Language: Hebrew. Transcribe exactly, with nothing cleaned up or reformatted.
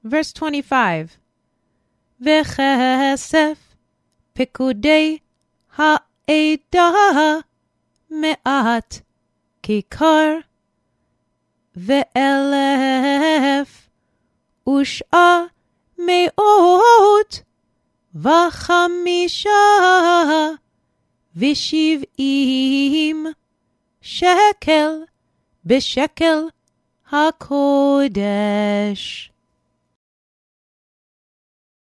Verse twenty-five. וכסף פקודי העדה מעט כיכר, ואלף ושעה מאות וחמישה ושבעים שקל בשקל הקודש.